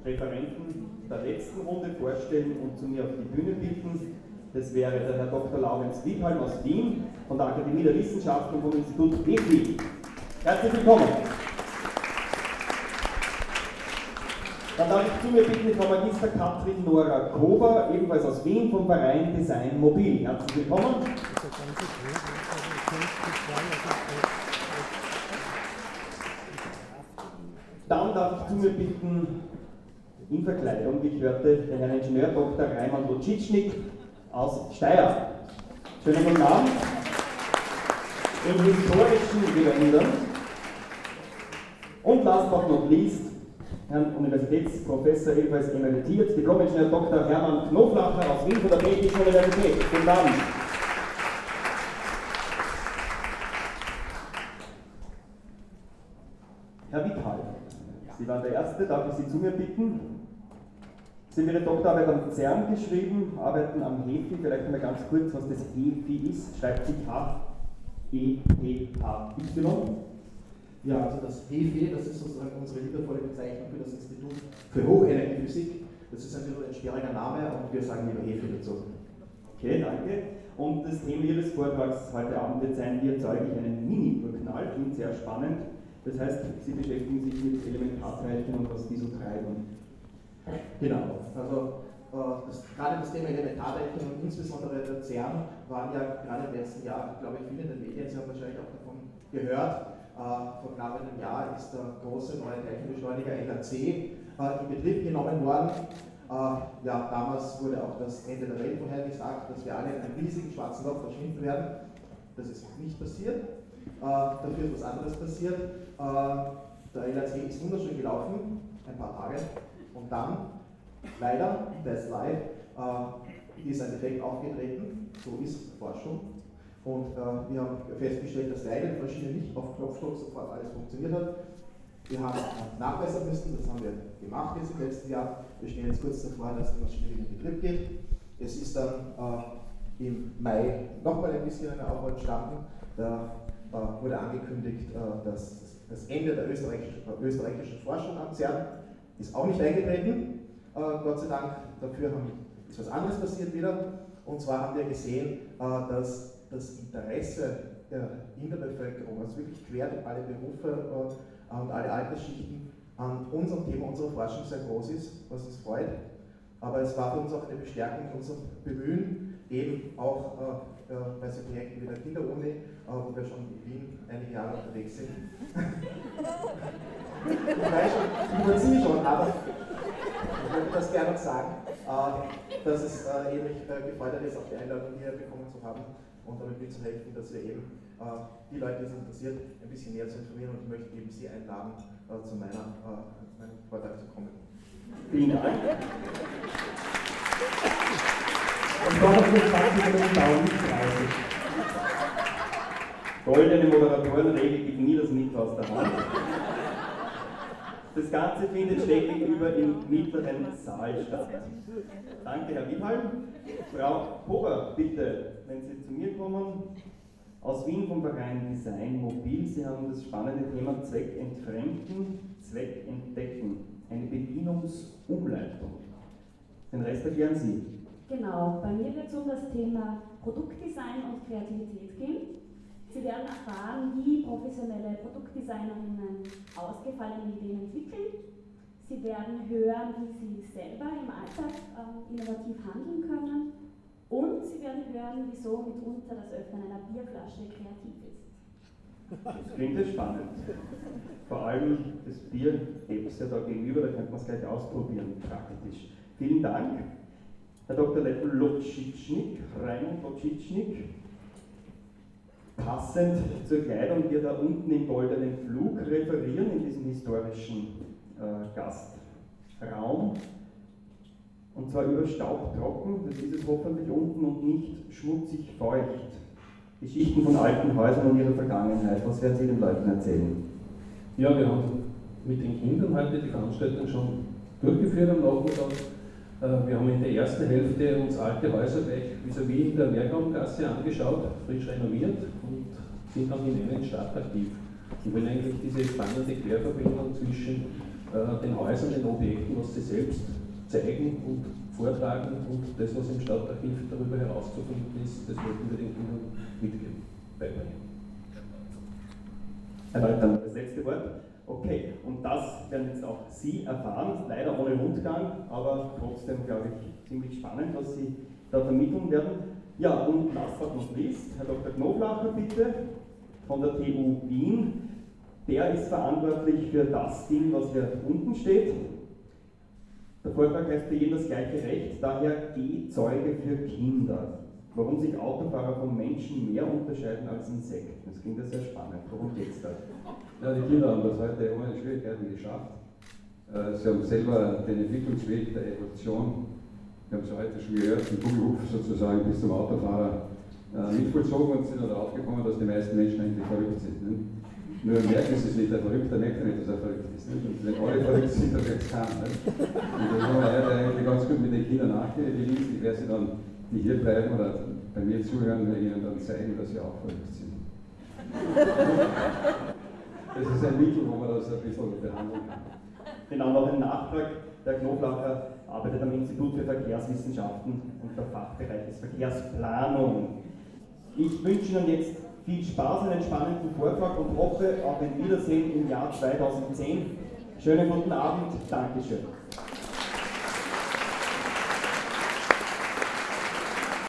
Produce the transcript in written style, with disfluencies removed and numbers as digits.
Referenten der letzten Runde vorstellen und zu mir auf die Bühne bitten. Das wäre der Herr Dr. Laurenz Wiedhalm aus Wien von der Akademie der Wissenschaften und vom Institut EFI. Herzlich willkommen. Dann darf ich zu mir bitten die Frau Magister Katrin Nora Kober, ebenfalls aus Wien vom Verein Design Mobil. Herzlich willkommen. Dann darf ich zu mir bitten, in Verkleidung, wie ich hörte, den Herrn Ingenieur Dr. Reimann Lotschitschnik aus Steyr. Schönen guten Abend. In historischen Gewändern. Und last but not least, Herrn Universitätsprofessor, ebenfalls emeritiert, Diplom-Ingenieur Dr. Hermann Knoflacher aus Wien von der Technischen Universität. Guten Abend. Herr Wiedhalm, Sie waren der Erste, darf ich Sie zu mir bitten? Sie haben Ihre Doktorarbeit am CERN geschrieben, arbeiten am HEFI, vielleicht einmal ganz kurz, was das HEFI ist, schreibt sich H-E-P-H-Y. Ja, also das HEFI, das ist sozusagen unsere liebevolle Bezeichnung für das Institut für Hochenergiephysik. Das ist ein bisschen ein schwieriger Name und wir sagen lieber HEFI dazu. Okay, danke. Und das Thema Ihres Vortrags heute Abend wird sein, wie erzeuge ich einen Mini-Urknall, klingt sehr spannend. Das heißt, Sie beschäftigen sich mit Elementarteilchen und was die so treiben. Genau, also gerade das Thema Elementarteilchen und insbesondere der CERN waren ja gerade im letzten Jahr, glaube ich, viele in den Medien, Sie haben wahrscheinlich auch davon gehört. Vor knapp einem Jahr ist der große neue Teilchenbeschleuniger LHC in Betrieb genommen worden. Ja, damals wurde auch das Ende der Welt vorhergesagt, dass wir alle in einem riesigen schwarzen Loch verschwinden werden. Das ist nicht passiert. Dafür ist was anderes passiert. Der LHC ist wunderschön gelaufen, ein paar Tage. Und dann, leider, that's life, ist ein Defekt aufgetreten. So ist Forschung. Und wir haben festgestellt, dass leider die Maschine nicht auf Knopfdruck sofort alles funktioniert hat. Wir haben nachbessern müssen, das haben wir gemacht jetzt im letzten Jahr. Wir stehen jetzt kurz davor, dass die Maschine wieder in Betrieb geht. Es ist dann im Mai nochmal ein bisschen eine Aufbau entstanden. Da wurde angekündigt, dass das Ende der österreichischen Forschung am CERN ist auch nicht eingetreten. Gott sei Dank, dafür ist was anderes passiert wieder. Und zwar haben wir gesehen, dass das Interesse in der Bevölkerung, also wirklich quer durch alle Berufe und alle Altersschichten, an unserem Thema, unserer Forschung sehr groß ist, was uns freut. Aber es war für uns auch eine Bestärkung in unserem Bemühen, eben auch bei so Projekten wie der Kinderuni, wo wir schon in Wien einige Jahre unterwegs sind. Ich weiß schon, ich überziehe schon, aber ich würde das gerne noch sagen, dass es eben mich gefreut hat, jetzt auch die Einladung hier bekommen zu haben und damit mitzuhelfen, dass wir eben die Leute, die es interessiert, ein bisschen näher zu informieren, und ich möchte eben Sie einladen, zu meinem Vortrag zu kommen. Vielen Dank. Und dann noch 20 Minuten dauern, nicht 30. Goldene Moderatorenregel geht nie das Mikro aus der Hand. Das Ganze findet schräg gegenüber im mittleren Saal statt. Danke, Herr Wiedhalm. Frau Kober, bitte, wenn Sie zu mir kommen, aus Wien vom Verein Design Mobil. Sie haben das spannende Thema Zweck entfremden, Zweck entdecken. Eine Bedienungsumleitung. Den Rest erklären Sie. Genau, bei mir wird es um das Thema Produktdesign und Kreativität gehen. Sie werden erfahren, wie professionelle Produktdesignerinnen ausgefallene Ideen entwickeln. Sie werden hören, wie Sie selber im Alltag innovativ handeln können. Und Sie werden hören, wieso mitunter das Öffnen einer Bierflasche kreativ ist. Das klingt ja spannend. Vor allem das Bier gibt es ja da gegenüber, da könnte man es gleich ausprobieren, praktisch. Vielen Dank, Herr Dr. Lotschitschnik, Raimund Lotschitschnik. Passend zur Kleidung, wir da unten im goldenen Flug referieren, in diesem historischen Gastraum. Und zwar über staubtrocken, das ist es hoffentlich unten, und nicht schmutzig feucht. Geschichten von alten Häusern und ihrer Vergangenheit. Was werden Sie den Leuten erzählen? Ja, wir haben mit den Kindern heute die Veranstaltung schon durchgeführt am Nachmittag. Wir haben in der ersten Hälfte uns alte Häuser gleich vis-à-vis in der Meergaumgasse angeschaut, frisch renoviert, und sind dann in Innenstadt aktiv. Und wollen eigentlich diese spannende Querverbindung zwischen den Häusern, den Objekten, was sie selbst zeigen und vortragen und das, was im Stadtarchiv darüber herauszufinden ist, das wollten wir den Kindern mitgeben, beibringen. Herr Leutnant, das letzte Wort. Okay, und das werden jetzt auch Sie erfahren, leider ohne Rundgang, aber trotzdem, glaube ich, ziemlich spannend, was Sie da vermitteln werden. Ja, und last but not least, Herr Dr. Knoflacher, bitte, von der TU Wien. Der ist verantwortlich für das Ding, was hier unten steht. Der Vortrag heißt für jeden das gleiche Recht, daher Gehzeuge für Kinder. Warum sich Autofahrer von Menschen mehr unterscheiden als Insekten. Das klingt ja sehr spannend. Worum geht es da? Ja, die Kinder haben das heute ohne Schwierigkeiten geschafft. Sie haben selber den Entwicklungsweg der Evolution, wir haben es heute schon gehört, den Kugelhupf sozusagen bis zum Autofahrer mitvollzogen und sind darauf gekommen, dass die meisten Menschen eigentlich verrückt sind. Ne? Nur merken sie es nicht, der Verrückte merkt nicht, dass er verrückt ist. Ne? Und wenn alle verrückt sind, dann wird es keiner. Ne? Und das haben wir heute eigentlich ganz gut mit den Kindern nachgelesen. Ich werde sie dann, die hier bleiben oder bei mir zuhören, werde ihnen dann zeigen, dass sie auch verrückt sind. Das ist ein Mittel, wo man das ein bisschen behandeln kann. Genau, noch ein Nachtrag. Der Knoflacher arbeitet am Institut für Verkehrswissenschaften und der Fachbereich ist Verkehrsplanung. Ich wünsche Ihnen jetzt viel Spaß, einen spannenden Vortrag und hoffe auf ein Wiedersehen im Jahr 2010. Schönen guten Abend, Dankeschön.